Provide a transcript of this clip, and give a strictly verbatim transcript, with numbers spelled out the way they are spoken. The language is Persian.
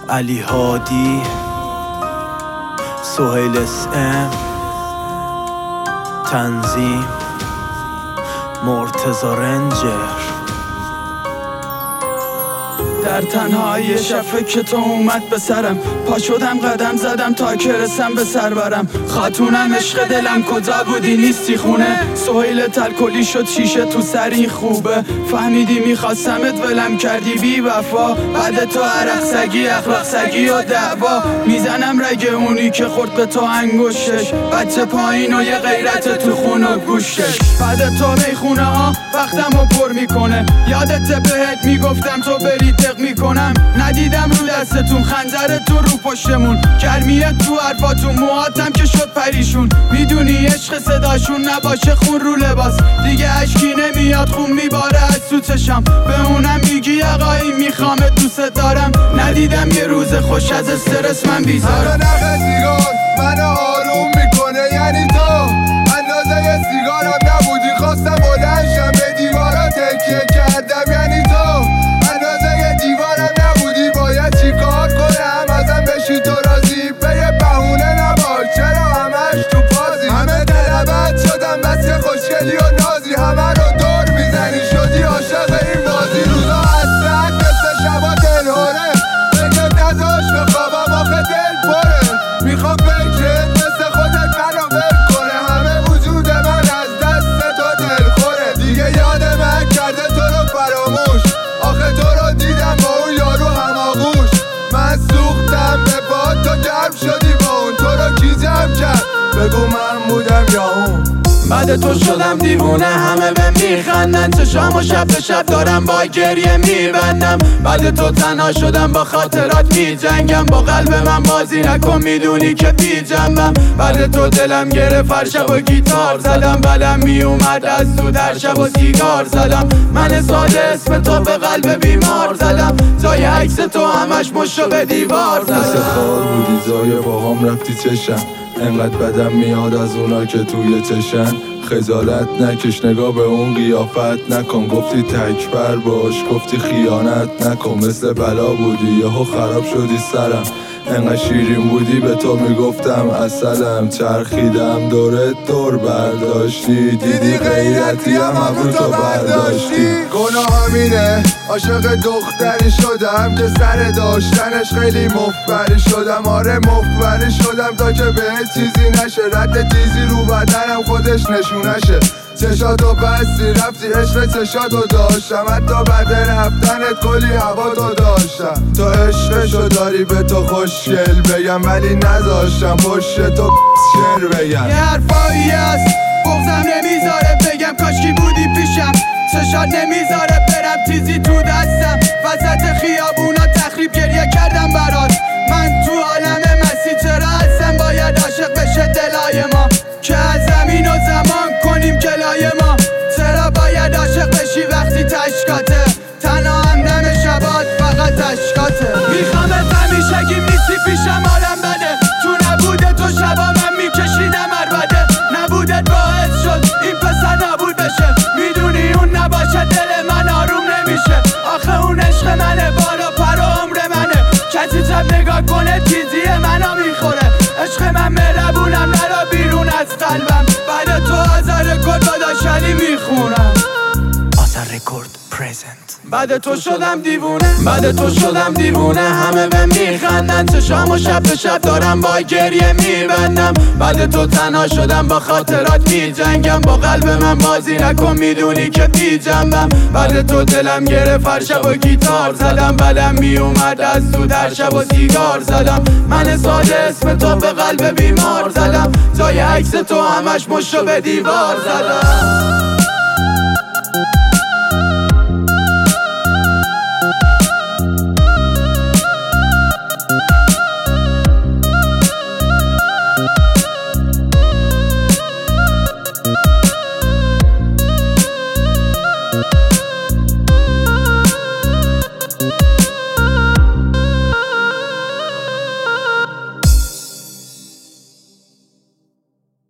علی هادی، سهیل اسم، تنظیم مرتضی رنجر. در تنهایی شب فکر تو اومد به سرم، پا شدم قدم زدم تا که رسم به سر برم. خاتونم عشق دلم کجا بودی نیستی خونه، سهیل تلکلی شد شیشه تو سری خوبه. فهمیدی میخواستمت ولم کردی بی وفا، بعد تو عرق سگی اخلاق سگی و دعوا. میزنم رگ اونی که خورد به تو انگشتش، بچه پایین و یه غیرت تو خون و گوشتش. بعد تو میخونه ها وقتم رو پر میکنه، یادت بهت میگفتم تو بری دق میکنم. ندیدم رو دستتون خنجرتون رو پشتمون، گرمیه تو حرفاتون موهاتم که شد پریشون. میدونی عشق صداشون نباشه خون رو لباس، دیگه عشقی نمیاد خون میباره از تو چشم. به اونم میگی آقایی میخوامت دوست دارم، ندیدم یه روز خوش از استرس من بیزارم. نخ سیگار منو آروم میکنه، یعنی تو اندازه سیگارم نبودی. خواستم بلنشم به دیوارا تکیه کردم، یعنی تو اندازه دیوارم نبودی. باید چی کار کنم ازم بشی تو راضی، به یه بهونه نباش چرا همش تو پازی. همه دلبت شدم بس یه خوشگلی و نازی، همه رو دور میزنی شدی عاشق این بازی. روزا حسرت مثل شبا دلهوره، بگت نذاش به خوابم آخه دل پره. میخوام فکرت مثل خودت منو ول کنه، همه وجود من از دست تو دل خوره. دیگه یاد من کرده تو رو فراموش، آخه تو رو دیدم با اون یارو هماغوش. من سوختم به پا تو جمع شدی با اون، تو رو کی جمع کرد بگو من بودم یا اون. بعد تو شدم دیوونه همه به میخندن، چشام و شب به شب دارم با گریه میبندم. بعد تو تنها شدم با خاطرات میجنگم، با قلب من بازی نکن میدونی که بی جنبم. بعد تو دلم گرفت هر شب و گیتار زدم، بلم میومد از تو در شب و سیگار زدم. من ساده اسم تو به قلب بیمار زدم، جای عکس تو همش مشو به دیوار زدم. مثل خار بودی زای باهام رفتی چشم، انقدر بدم میاد از اونا که توی چشن. خجالت نکش نگاه به اون قیافت نکن، گفتی تکبر باش گفتی خیانت نکن. مثل بلا بودی یهو خراب شدی سرم، انقدر شیرین بودی به تو میگفتم عسلم. چرخیدم دورت دور برداشتی، دیدی غیرتی هم ابرو تو برداشتی. گناه همینه عاشق دختری شدم که سر داشتنش خیلی مفبری شدم. آره مفبری شدم تا که به چیزی نشه، رد تیزی رو بدنم خودش نشونشه. چشاتو بستی رفتی عشق چشاتو داشتم، حتی بعد رفتنت کلی هوا تو داشتم. تو عشقشو داری به تو خوشگل بگم، ولی نذاشتم پشت تو شعر بگم. یه حرفایی هست بغزم نمیذاره بگم، کاشکی بودی پیشم چشات نمیذاره برم تیزی تو دستم. وسط خیابونا تخریب گریه کردم برات، من تو عالم مسیح چرا هستم باید عاشق بشه دلای ما، که از زمین و زمان کنیم گلای ما. چرا باید عاشق بشی وقتی تشکاته، تنها همدم شبات فقط تشکاته. میخوامت همیشه گیم نیستی پیشم حالم بده، تو نبوده تو شبا من میکشیدم عربده. نبودت باعث شد این پسر نابود بشه، میدونی اون نباشه دل من آروم نمیشه. آخه اون عشق منه بالا پر و عمر منه، کسی جب نگاه کنه تیزی منو میخوره. عشق من مهربونم نرا بیرون از قلبم، بعد تو آزار گل با داشتنی میخونم. آزار رکورد پریزنت. بعد تو شدم دیوونه، بعد تو شدم دیوونه همه به میخندن، چشام و شب به شب دارم با گریه میبندم. بعد تو تنها شدم با خاطرات میجنگم، با قلب من بازی نکن میدونی که بی جنبم. بعد تو دلم گرفت هر شب و گیتار زدم، بلم میومد از تو در شب و سیگار زدم. من ساده اسم تو به قلب بیمار زدم، جای عکس تو همش مشو به دیوار زدم.